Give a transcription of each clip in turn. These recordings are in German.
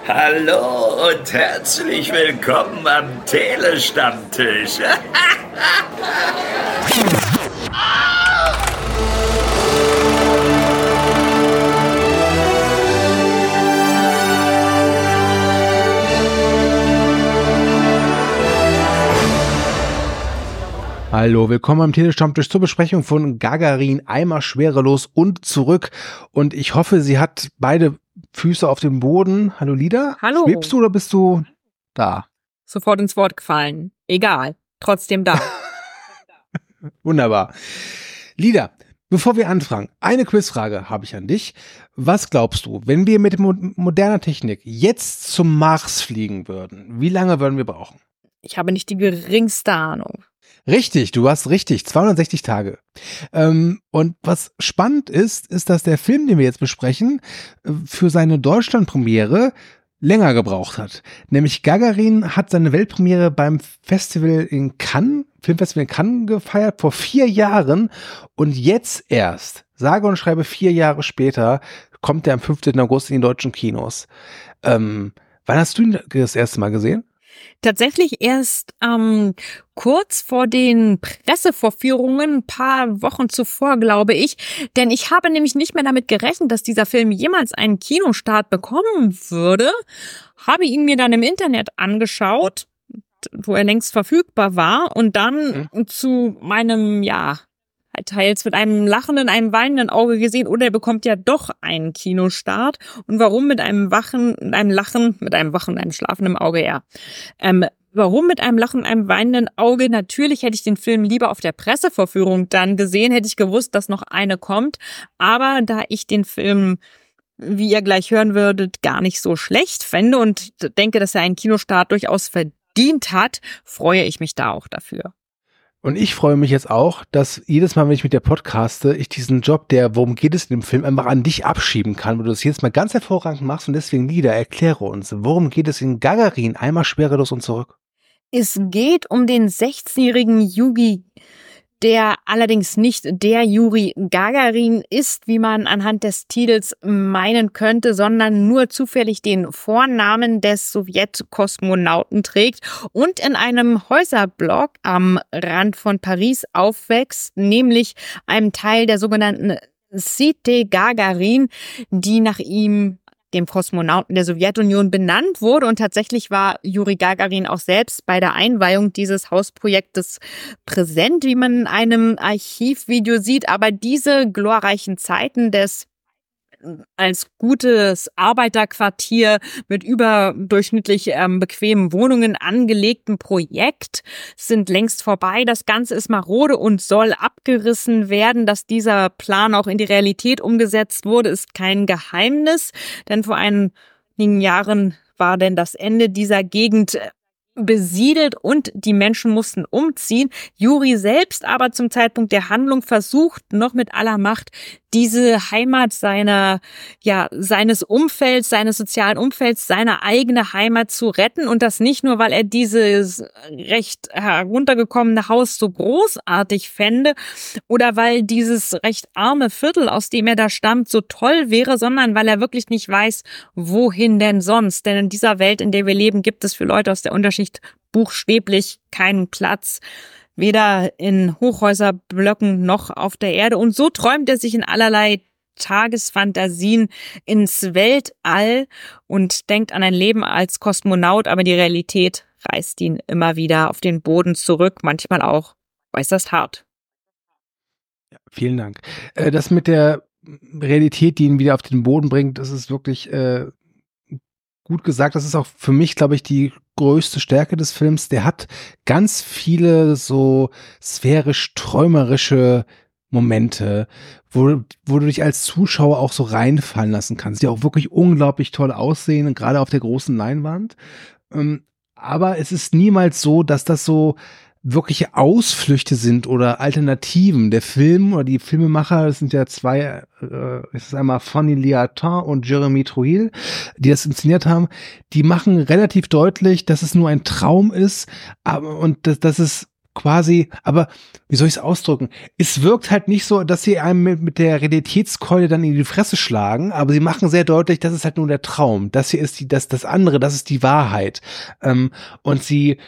Hallo und herzlich willkommen am Telestammtisch. Hallo, willkommen am Telestammtisch zur Besprechung von Gagarin, einmal schwerelos und zurück. Und ich hoffe, sie hat beide Füße auf dem Boden. Hallo Lida? Hallo. Schwebst du oder bist du da? Sofort ins Wort gefallen. Egal. Trotzdem da. Wunderbar. Lida, bevor wir anfangen, eine Quizfrage habe ich an dich. Was glaubst du, wenn wir mit moderner Technik jetzt zum Mars fliegen würden, wie lange würden wir brauchen? Ich habe nicht die geringste Ahnung. Richtig, du warst richtig, 260 Tage. Und was spannend ist, dass der Film, den wir jetzt besprechen, für seine Deutschlandpremiere länger gebraucht hat. Nämlich Gagarin hat seine Weltpremiere beim Filmfestival in Cannes gefeiert, vor 4 Jahren. Und jetzt erst, sage und schreibe 4 Jahre später, kommt er am 15. August in die deutschen Kinos. Wann hast du ihn das erste Mal gesehen? Tatsächlich erst kurz vor den Pressevorführungen, ein paar Wochen zuvor, glaube ich. Denn ich habe nämlich nicht mehr damit gerechnet, dass dieser Film jemals einen Kinostart bekommen würde. Habe ihn mir dann im Internet angeschaut, wo er längst verfügbar war. Und dann zu meinem, teils mit einem lachenden, einem weinenden Auge gesehen, oder er bekommt ja doch einen Kinostart. Und warum mit einem schlafenden Auge, ja. Warum mit einem Lachen, einem weinenden Auge? Natürlich hätte ich den Film lieber auf der Pressevorführung dann gesehen, hätte ich gewusst, dass noch eine kommt. Aber da ich den Film, wie ihr gleich hören würdet, gar nicht so schlecht fände und denke, dass er einen Kinostart durchaus verdient hat, freue ich mich da auch dafür. Und ich freue mich jetzt auch, dass jedes Mal, wenn ich mit dir podcaste, ich diesen Job, worum geht es in dem Film, einfach an dich abschieben kann, wo du das jetzt mal ganz hervorragend machst. Und deswegen, Lida, erkläre uns, worum geht es in Gagarin, einmal schwerelos und zurück? Es geht um den 16-jährigen Juri, der allerdings nicht der Juri Gagarin ist, wie man anhand des Titels meinen könnte, sondern nur zufällig den Vornamen des Sowjetkosmonauten trägt und in einem Häuserblock am Rand von Paris aufwächst, nämlich einem Teil der sogenannten Cité Gagarin, die nach ihm, dem Kosmonauten der Sowjetunion, benannt wurde. Und tatsächlich war Juri Gagarin auch selbst bei der Einweihung dieses Hausprojektes präsent, wie man in einem Archivvideo sieht. Aber diese glorreichen Zeiten des als gutes Arbeiterquartier mit überdurchschnittlich bequemen Wohnungen angelegten Projekt sind längst vorbei. Das Ganze ist marode und soll abgerissen werden. Dass dieser Plan auch in die Realität umgesetzt wurde, ist kein Geheimnis. Denn vor einigen Jahren war denn das Ende dieser Gegend besiedelt und die Menschen mussten umziehen. Juri selbst aber zum Zeitpunkt der Handlung versucht noch mit aller Macht, diese Heimat seines Umfelds, seines sozialen Umfelds, seine eigene Heimat zu retten. Und das nicht nur, weil er dieses recht heruntergekommene Haus so großartig fände oder weil dieses recht arme Viertel, aus dem er da stammt, so toll wäre, sondern weil er wirklich nicht weiß, wohin denn sonst. Denn in dieser Welt, in der wir leben, gibt es für Leute aus der Unterschicht buchstäblich keinen Platz. Weder in Hochhäuserblöcken noch auf der Erde. Und so träumt er sich in allerlei Tagesfantasien ins Weltall und denkt an ein Leben als Kosmonaut, aber die Realität reißt ihn immer wieder auf den Boden zurück, manchmal auch äußerst hart. Ja, vielen Dank. Das mit der Realität, die ihn wieder auf den Boden bringt, das ist wirklich gut gesagt. Das ist auch für mich, glaube ich, die größte Stärke des Films. Der hat ganz viele so sphärisch-träumerische Momente, wo du dich als Zuschauer auch so reinfallen lassen kannst, die auch wirklich unglaublich toll aussehen, gerade auf der großen Leinwand. Aber es ist niemals so, dass das so wirkliche Ausflüchte sind oder Alternativen. Der Film oder die Filmemacher, das sind ja zwei, es ist einmal Fanny Liatin und Jeremy Trouil, die das inszeniert haben, die machen relativ deutlich, dass es nur ein Traum ist, und dass es quasi, aber wie soll ich es ausdrücken? Es wirkt halt nicht so, dass sie einem mit der Realitätskeule dann in die Fresse schlagen, aber sie machen sehr deutlich, das ist halt nur der Traum. Das hier ist das andere, das ist die Wahrheit. Und sie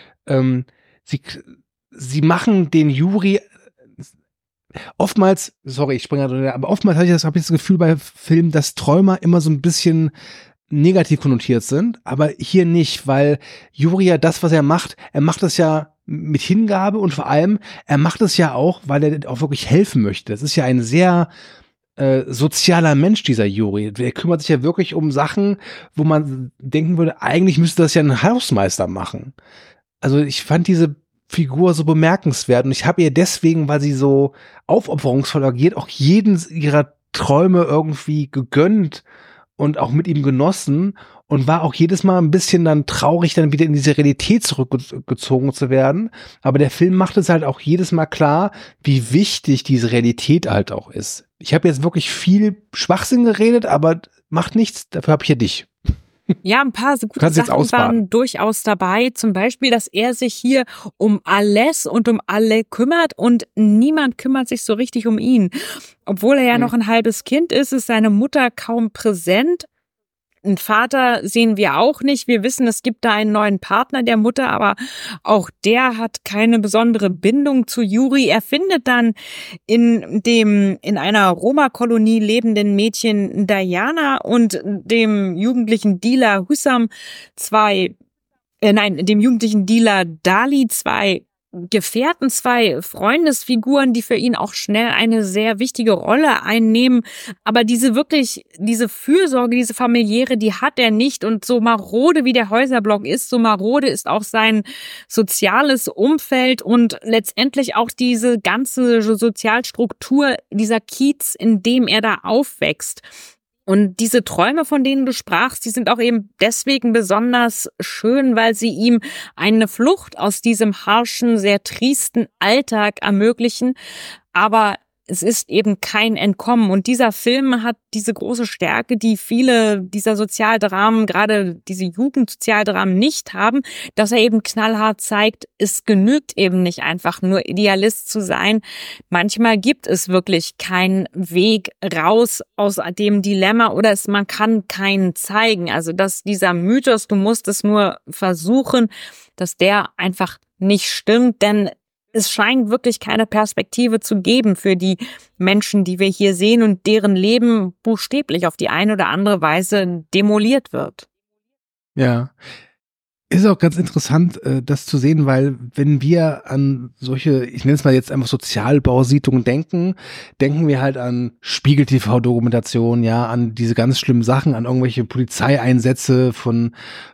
machen den Yuri oftmals, sorry, ich springe gerade, aber oftmals habe ich das Gefühl bei Filmen, dass Träumer immer so ein bisschen negativ konnotiert sind, aber hier nicht, weil Yuri ja das, was er macht das ja mit Hingabe und vor allem, er macht es ja auch, weil er auch wirklich helfen möchte. Das ist ja ein sehr sozialer Mensch, dieser Yuri. Der kümmert sich ja wirklich um Sachen, wo man denken würde, eigentlich müsste das ja ein Hausmeister machen. Also ich fand diese Figur so bemerkenswert und ich habe ihr deswegen, weil sie so aufopferungsvoll agiert, auch jeden ihrer Träume irgendwie gegönnt und auch mit ihm genossen und war auch jedes Mal ein bisschen dann traurig, dann wieder in diese Realität zurückgezogen zu werden. Aber der Film macht es halt auch jedes Mal klar, wie wichtig diese Realität halt auch ist. Ich habe jetzt wirklich viel Schwachsinn geredet, aber macht nichts, dafür habe ich ja dich. Ja, ein paar so gute Sachen waren durchaus dabei. Zum Beispiel, dass er sich hier um alles und um alle kümmert und niemand kümmert sich so richtig um ihn. Obwohl er ja noch ein halbes Kind ist seine Mutter kaum präsent. Einen Vater sehen wir auch nicht. Wir wissen, es gibt da einen neuen Partner der Mutter, aber auch der hat keine besondere Bindung zu Yuri. Er findet dann in einer Roma-Kolonie lebenden Mädchen Diana und dem jugendlichen Dealer dem jugendlichen Dealer Dali zwei Gefährten, zwei Freundesfiguren, die für ihn auch schnell eine sehr wichtige Rolle einnehmen. Aber diese Fürsorge, diese familiäre, die hat er nicht. Und so marode wie der Häuserblock ist, so marode ist auch sein soziales Umfeld und letztendlich auch diese ganze Sozialstruktur, dieser Kiez, in dem er da aufwächst. Und diese Träume, von denen du sprachst, die sind auch eben deswegen besonders schön, weil sie ihm eine Flucht aus diesem harschen, sehr tristen Alltag ermöglichen. Aber es ist eben kein Entkommen. Und dieser Film hat diese große Stärke, die viele dieser Sozialdramen, gerade diese Jugendsozialdramen nicht haben, dass er eben knallhart zeigt, es genügt eben nicht einfach nur Idealist zu sein. Manchmal gibt es wirklich keinen Weg raus aus dem Dilemma oder man kann keinen zeigen. Also dass dieser Mythos, du musst es nur versuchen, dass der einfach nicht stimmt, denn es scheint wirklich keine Perspektive zu geben für die Menschen, die wir hier sehen und deren Leben buchstäblich auf die eine oder andere Weise demoliert wird. Ja. Ist auch ganz interessant, das zu sehen, weil wenn wir an solche, ich nenne es mal jetzt einfach Sozialbausiedlungen denken wir halt an Spiegel-TV-Dokumentation, ja, an diese ganz schlimmen Sachen, an irgendwelche Polizeieinsätze von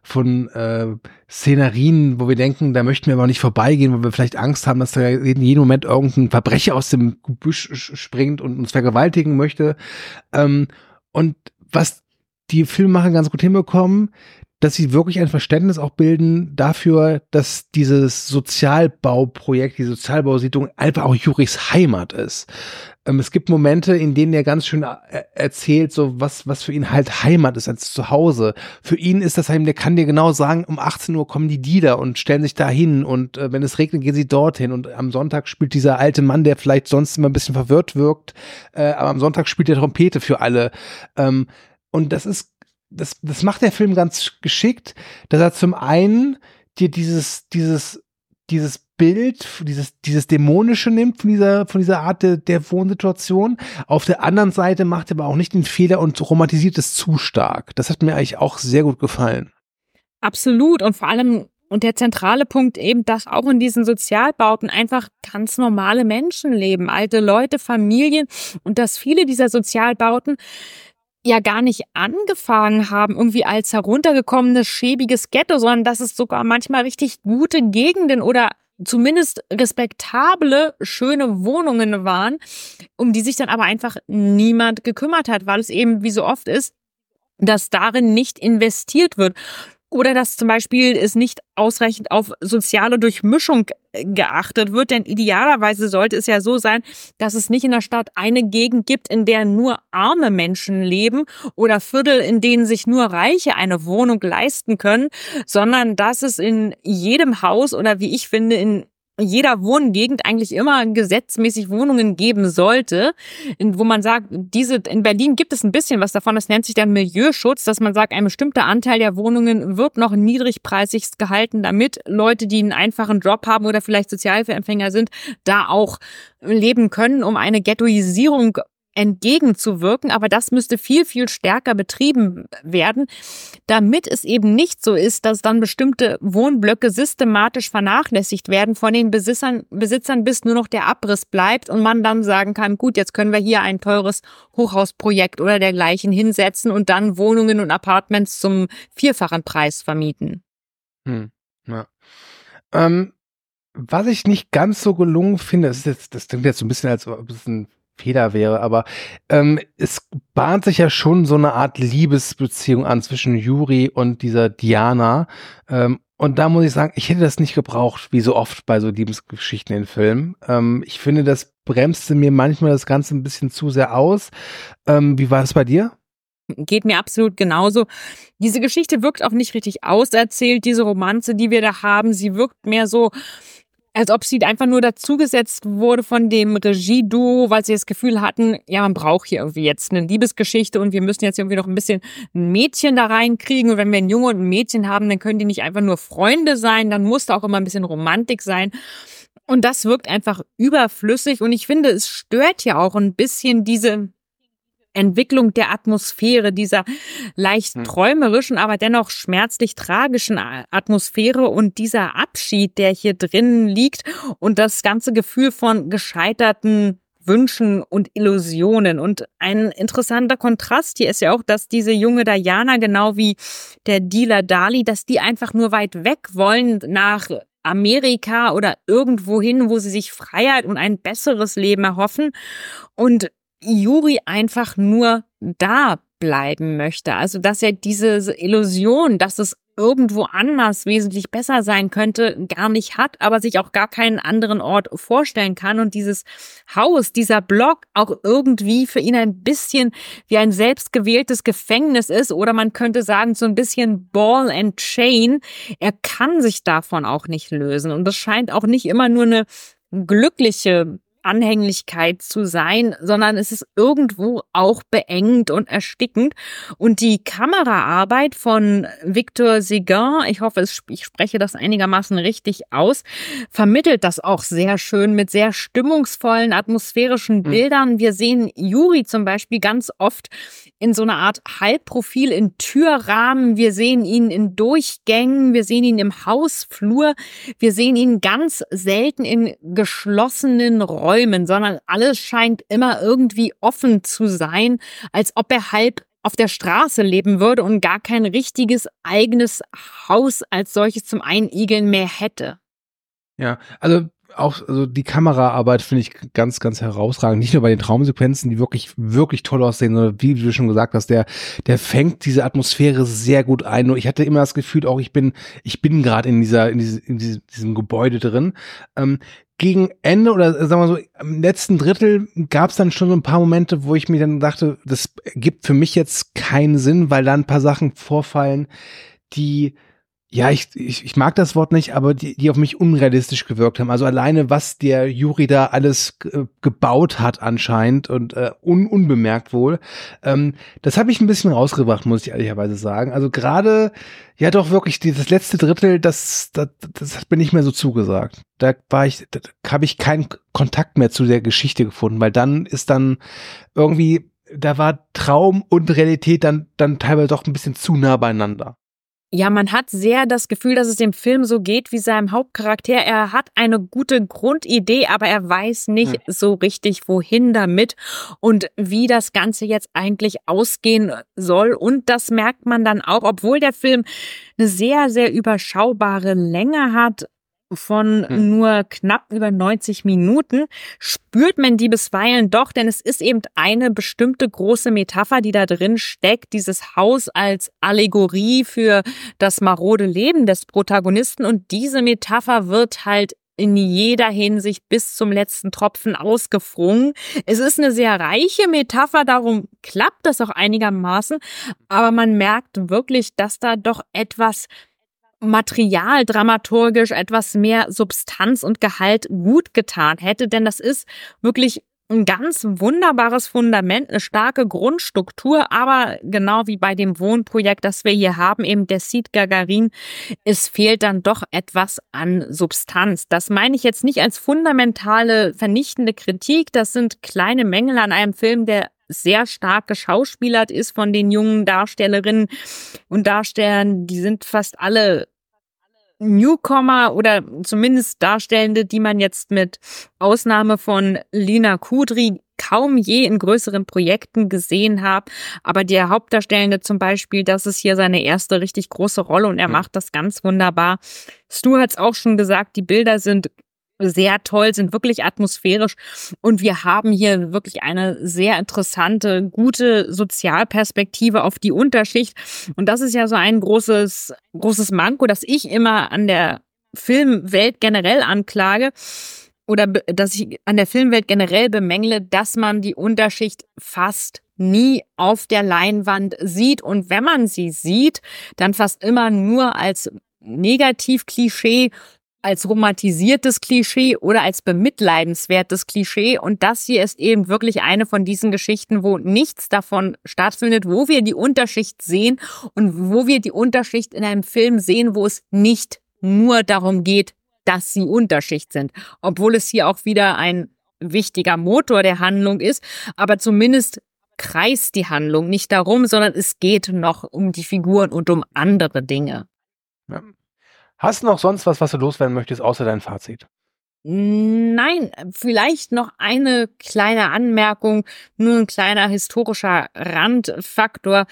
Szenerien, wo wir denken, da möchten wir aber nicht vorbeigehen, weil wir vielleicht Angst haben, dass da in jedem Moment irgendein Verbrecher aus dem Gebüsch springt und uns vergewaltigen möchte. Und was die Filmemacher ganz gut hinbekommen, dass sie wirklich ein Verständnis auch bilden dafür, dass dieses Sozialbauprojekt, die Sozialbausiedlung einfach auch Juris Heimat ist. Es gibt Momente, in denen er ganz schön erzählt, so was für ihn halt Heimat ist als Zuhause. Für ihn ist das der kann dir genau sagen, um 18 Uhr kommen die Dealer und stellen sich da hin und wenn es regnet, gehen sie dorthin und am Sonntag spielt dieser alte Mann, der vielleicht sonst immer ein bisschen verwirrt wirkt, aber am Sonntag spielt er Trompete für alle. Und das macht der Film ganz geschickt, dass er zum einen dir dieses Bild, dieses Dämonische nimmt von dieser Art der Wohnsituation. Auf der anderen Seite macht er aber auch nicht den Fehler und romantisiert es zu stark. Das hat mir eigentlich auch sehr gut gefallen. Absolut und vor allem und der zentrale Punkt eben, dass auch in diesen Sozialbauten einfach ganz normale Menschen leben, alte Leute, Familien und dass viele dieser Sozialbauten ja gar nicht angefangen haben, irgendwie als heruntergekommenes, schäbiges Ghetto, sondern dass es sogar manchmal richtig gute Gegenden oder zumindest respektable, schöne Wohnungen waren, um die sich dann aber einfach niemand gekümmert hat, weil es eben, wie so oft ist, dass darin nicht investiert wird. Oder dass zum Beispiel es nicht ausreichend auf soziale Durchmischung geachtet wird, denn idealerweise sollte es ja so sein, dass es nicht in der Stadt eine Gegend gibt, in der nur arme Menschen leben oder Viertel, in denen sich nur Reiche eine Wohnung leisten können, sondern dass es in jedem Haus oder wie ich finde, in jeder Wohngegend eigentlich immer gesetzmäßig Wohnungen geben sollte, wo man sagt, in Berlin gibt es ein bisschen was davon, das nennt sich dann Milieuschutz, dass man sagt, ein bestimmter Anteil der Wohnungen wird noch niedrigpreisig gehalten, damit Leute, die einen einfachen Job haben oder vielleicht Sozialhilfeempfänger sind, da auch leben können, um eine Ghettoisierung entgegenzuwirken, aber das müsste viel, viel stärker betrieben werden, damit es eben nicht so ist, dass dann bestimmte Wohnblöcke systematisch vernachlässigt werden von den Besitzern, bis nur noch der Abriss bleibt und man dann sagen kann, gut, jetzt können wir hier ein teures Hochhausprojekt oder dergleichen hinsetzen und dann Wohnungen und Apartments zum vierfachen Preis vermieten. Ja. Was ich nicht ganz so gelungen finde, das klingt jetzt so ein bisschen, als ob es ein Fehler wäre, aber es bahnt sich ja schon so eine Art Liebesbeziehung an zwischen Juri und dieser Diana. Und da muss ich sagen, ich hätte das nicht gebraucht, wie so oft bei so Liebesgeschichten in Filmen. Ich finde, das bremste mir manchmal das Ganze ein bisschen zu sehr aus. Wie war es bei dir? Geht mir absolut genauso. Diese Geschichte wirkt auch nicht richtig auserzählt, diese Romanze, die wir da haben. Sie wirkt mehr so, als ob sie einfach nur dazugesetzt wurde von dem Regieduo, weil sie das Gefühl hatten, ja, man braucht hier irgendwie jetzt eine Liebesgeschichte und wir müssen jetzt irgendwie noch ein bisschen ein Mädchen da reinkriegen. Und wenn wir einen Junge und ein Mädchen haben, dann können die nicht einfach nur Freunde sein, dann muss da auch immer ein bisschen Romantik sein. Und das wirkt einfach überflüssig. Und ich finde, es stört ja auch ein bisschen diese Entwicklung der Atmosphäre, dieser leicht träumerischen, aber dennoch schmerzlich tragischen Atmosphäre und dieser Abschied, der hier drin liegt und das ganze Gefühl von gescheiterten Wünschen und Illusionen. Und ein interessanter Kontrast hier ist ja auch, dass diese junge Diana, genau wie der Dealer Dali, dass die einfach nur weit weg wollen nach Amerika oder irgendwo hin, wo sie sich Freiheit und ein besseres Leben erhoffen. Und Juri einfach nur da bleiben möchte. Also, dass er diese Illusion, dass es irgendwo anders wesentlich besser sein könnte, gar nicht hat, aber sich auch gar keinen anderen Ort vorstellen kann. Und dieses Haus, dieser Block auch irgendwie für ihn ein bisschen wie ein selbstgewähltes Gefängnis ist. Oder man könnte sagen, so ein bisschen Ball and Chain. Er kann sich davon auch nicht lösen. Und das scheint auch nicht immer nur eine glückliche Anhänglichkeit zu sein, sondern es ist irgendwo auch beengend und erstickend. Und die Kameraarbeit von Victor Seguin, ich hoffe, ich spreche das einigermaßen richtig aus, vermittelt das auch sehr schön mit sehr stimmungsvollen, atmosphärischen Bildern. Wir sehen Juri zum Beispiel ganz oft in so einer Art Halbprofil in Türrahmen. Wir sehen ihn in Durchgängen. Wir sehen ihn im Hausflur. Wir sehen ihn ganz selten in geschlossenen Räumen, sondern alles scheint immer irgendwie offen zu sein, als ob er halb auf der Straße leben würde und gar kein richtiges eigenes Haus als solches zum Einigeln mehr hätte. Ja, also die Kameraarbeit finde ich ganz, ganz herausragend. Nicht nur bei den Traumsequenzen, die wirklich, wirklich toll aussehen, sondern wie du schon gesagt hast, der fängt diese Atmosphäre sehr gut ein. Und ich hatte immer das Gefühl, auch ich bin gerade in diesem Gebäude drin. Gegen Ende oder sagen wir so, im letzten Drittel gab es dann schon so ein paar Momente, wo ich mir dann dachte, das gibt für mich jetzt keinen Sinn, weil da ein paar Sachen vorfallen, die, ja, ich mag das Wort nicht, aber die auf mich unrealistisch gewirkt haben. Also alleine, was der Juri da alles gebaut hat anscheinend und unbemerkt wohl, das habe ich ein bisschen rausgebracht, muss ich ehrlicherweise sagen. Also gerade, ja doch wirklich, dieses letzte Drittel, das hat mir nicht mehr so zugesagt. Da habe ich keinen Kontakt mehr zu der Geschichte gefunden, weil dann irgendwie, da war Traum und Realität dann teilweise doch ein bisschen zu nah beieinander. Ja, man hat sehr das Gefühl, dass es dem Film so geht wie seinem Hauptcharakter. Er hat eine gute Grundidee, aber er weiß nicht so richtig, wohin damit und wie das Ganze jetzt eigentlich ausgehen soll. Und das merkt man dann auch, obwohl der Film eine sehr, sehr überschaubare Länge hat, von nur knapp über 90 Minuten, spürt man die bisweilen doch, denn es ist eben eine bestimmte große Metapher, die da drin steckt, dieses Haus als Allegorie für das marode Leben des Protagonisten und diese Metapher wird halt in jeder Hinsicht bis zum letzten Tropfen ausgefrungen. Es ist eine sehr reiche Metapher, darum klappt das auch einigermaßen, aber man merkt wirklich, dass da doch etwas Material dramaturgisch etwas mehr Substanz und Gehalt gut getan hätte, denn das ist wirklich ein ganz wunderbares Fundament, eine starke Grundstruktur, aber genau wie bei dem Wohnprojekt, das wir hier haben, eben der Site Gagarin, es fehlt dann doch etwas an Substanz. Das meine ich jetzt nicht als fundamentale, vernichtende Kritik, das sind kleine Mängel an einem Film, der sehr stark geschauspielert ist von den jungen Darstellerinnen und Darstellern. Die sind fast alle Newcomer oder zumindest Darstellende, die man jetzt mit Ausnahme von Lina Kudry kaum je in größeren Projekten gesehen hat. Aber der Hauptdarstellende zum Beispiel, das ist hier seine erste richtig große Rolle und er macht das ganz wunderbar. Stu hat es auch schon gesagt, die Bilder sind sehr toll, sind wirklich atmosphärisch und wir haben hier wirklich eine sehr interessante, gute Sozialperspektive auf die Unterschicht und das ist ja so ein großes Manko, das ich immer an der Filmwelt generell anklage oder dass ich an der Filmwelt generell bemängle, dass man die Unterschicht fast nie auf der Leinwand sieht und wenn man sie sieht, dann fast immer nur als Negativ-Klischee, als romantisiertes Klischee oder als bemitleidenswertes Klischee. Und das hier ist eben wirklich eine von diesen Geschichten, wo nichts davon stattfindet, wo wir die Unterschicht sehen und wo wir die Unterschicht in einem Film sehen, wo es nicht nur darum geht, dass sie Unterschicht sind. Obwohl es hier auch wieder ein wichtiger Motor der Handlung ist, aber zumindest kreist die Handlung nicht darum, sondern es geht noch um die Figuren und um andere Dinge. Ja. Hast du noch sonst was du loswerden möchtest, außer dein Fazit? Nein, vielleicht noch eine kleine Anmerkung, nur ein kleiner historischer Randfaktor.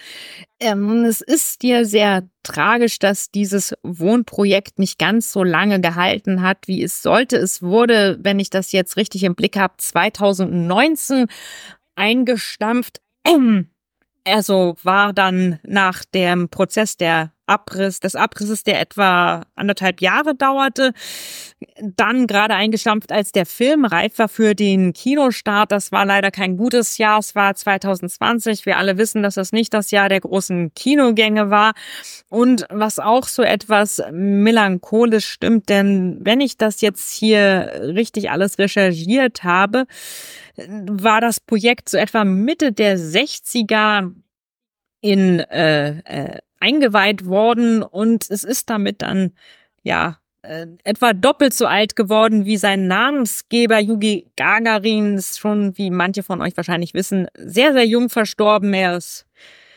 Es ist ja sehr tragisch, dass dieses Wohnprojekt nicht ganz so lange gehalten hat, wie es sollte. Es wurde, wenn ich das jetzt richtig im Blick habe, 2019 eingestampft. Also war dann nach dem Prozess des Abrisses, der etwa 1,5 Jahre dauerte, dann gerade eingestampft, als der Film reif war für den Kinostart. Das war leider kein gutes Jahr, es war 2020. Wir alle wissen, dass das nicht das Jahr der großen Kinogänge war. Und was auch so etwas melancholisch stimmt, denn wenn ich das jetzt hier richtig alles recherchiert habe, war das Projekt so etwa Mitte der 60er eingeweiht worden und es ist damit dann etwa doppelt so alt geworden wie sein Namensgeber. Juri Gagarin ist schon, wie manche von euch wahrscheinlich wissen, sehr, sehr jung verstorben. Er ist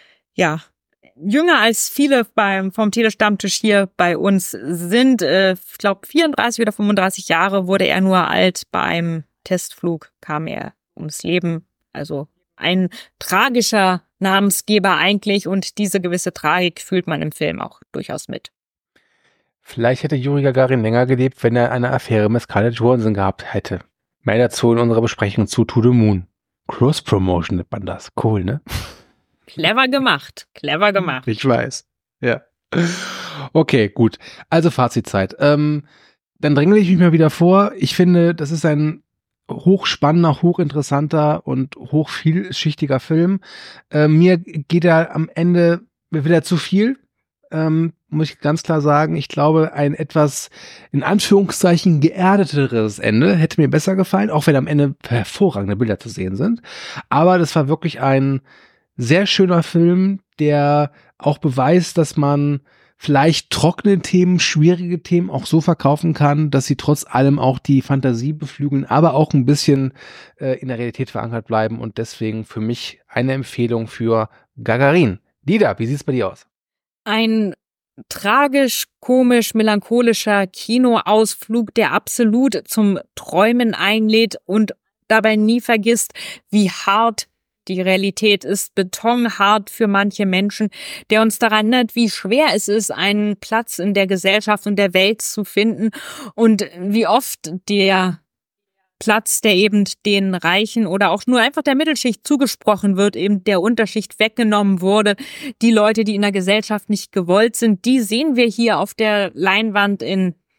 jünger als viele vom Telestammtisch hier bei uns sind. Ich glaube 34 oder 35 Jahre wurde er nur alt. Beim Testflug kam er ums Leben. Also ein tragischer Namensgeber eigentlich und diese gewisse Tragik fühlt man im Film auch durchaus mit. Vielleicht hätte Juri Gagarin länger gelebt, wenn er eine Affäre mit Scarlett Johansson gehabt hätte. Mehr dazu in unserer Besprechung zu To the Moon. Cross-Promotion nennt man das. Cool, ne? Clever gemacht. Ich weiß. Ja. Okay, gut. Also Fazitzeit. Dann drängle ich mich mal wieder vor. Ich finde, das ist ein hochspannender, hochinteressanter und hochvielschichtiger Film. Mir geht er am Ende wieder zu viel, muss ich ganz klar sagen. Ich glaube, ein etwas, in Anführungszeichen, geerdeteres Ende hätte mir besser gefallen, auch wenn am Ende hervorragende Bilder zu sehen sind. Aber das war wirklich ein sehr schöner Film, der auch beweist, dass man vielleicht trockene Themen, schwierige Themen auch so verkaufen kann, dass sie trotz allem auch die Fantasie beflügeln, aber auch ein bisschen in der Realität verankert bleiben und deswegen für mich eine Empfehlung für Gagarin. Dida, wie sieht's bei dir aus? Ein tragisch, komisch, melancholischer Kinoausflug, der absolut zum Träumen einlädt und dabei nie vergisst, wie hart die Realität ist, betonhart für manche Menschen, der uns daran erinnert, wie schwer es ist, einen Platz in der Gesellschaft und der Welt zu finden und wie oft der Platz, der eben den Reichen oder auch nur einfach der Mittelschicht zugesprochen wird, eben der Unterschicht weggenommen wurde. Die Leute, die in der Gesellschaft nicht gewollt sind, die sehen wir hier auf der Leinwand in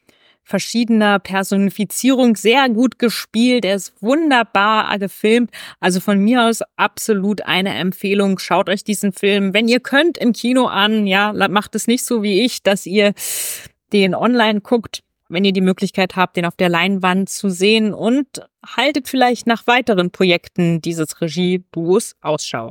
verschiedener Personifizierung sehr gut gespielt. Er ist wunderbar gefilmt. Also von mir aus absolut eine Empfehlung. Schaut euch diesen Film, wenn ihr könnt, im Kino an. Ja, macht es nicht so wie ich, dass ihr den online guckt, wenn ihr die Möglichkeit habt, den auf der Leinwand zu sehen, und haltet vielleicht nach weiteren Projekten dieses Regieduos Ausschau.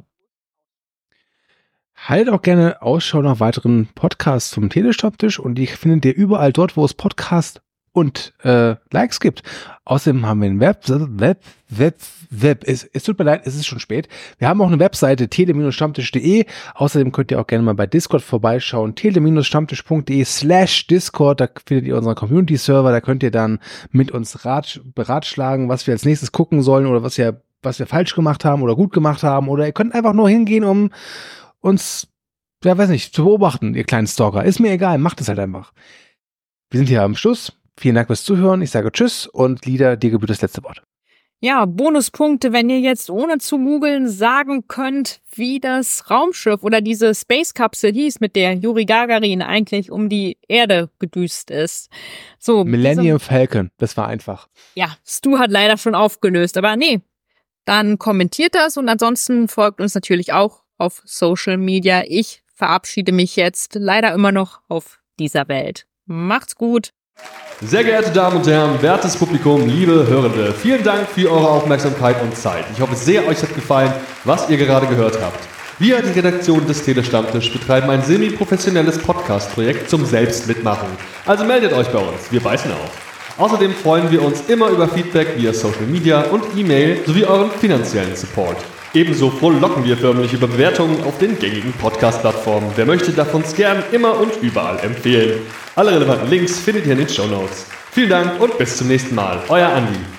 Haltet auch gerne Ausschau nach weiteren Podcasts zum Telestammtisch, und die findet ihr überall dort, wo es Podcasts und Likes gibt. Außerdem haben wir ein es tut mir leid, es ist schon spät. Wir haben auch eine Webseite, tele-stammtisch.de. Außerdem könnt ihr auch gerne mal bei Discord vorbeischauen, tele-stammtisch.de/Discord. Da findet ihr unseren Community-Server. Da könnt ihr dann mit uns beratschlagen, was wir als nächstes gucken sollen oder was wir falsch gemacht haben oder gut gemacht haben. Oder ihr könnt einfach nur hingehen, um uns, ja, weiß nicht, zu beobachten, ihr kleinen Stalker. Ist mir egal, macht es halt einfach. Wir sind hier am Schluss. Vielen Dank fürs Zuhören. Ich sage Tschüss, und Lieder, dir gebührt das letzte Wort. Ja, Bonuspunkte, wenn ihr jetzt ohne zu googeln sagen könnt, wie das Raumschiff oder diese Space-Kapsel hieß, mit der Juri Gagarin eigentlich um die Erde gedüst ist. So, Millennium Falcon, das war einfach. Ja, Stu hat leider schon aufgelöst, aber nee. Dann kommentiert das, und ansonsten folgt uns natürlich auch auf Social Media. Ich verabschiede mich jetzt leider immer noch auf dieser Welt. Macht's gut. Sehr geehrte Damen und Herren, wertes Publikum, liebe Hörende, vielen Dank für eure Aufmerksamkeit und Zeit. Ich hoffe sehr, euch hat gefallen, was ihr gerade gehört habt. Wir, die Redaktion des Telestammtisch, betreiben ein semi-professionelles Podcast-Projekt zum Selbstmitmachen. Also meldet euch bei uns, wir beißen auf. Außerdem freuen wir uns immer über Feedback via Social Media und E-Mail sowie euren finanziellen Support. Ebenso frohlocken wir förmlich über Bewertungen auf den gängigen Podcast-Plattformen. Wer möchte, darf uns gern immer und überall empfehlen. Alle relevanten Links findet ihr in den Shownotes. Vielen Dank und bis zum nächsten Mal. Euer Andi.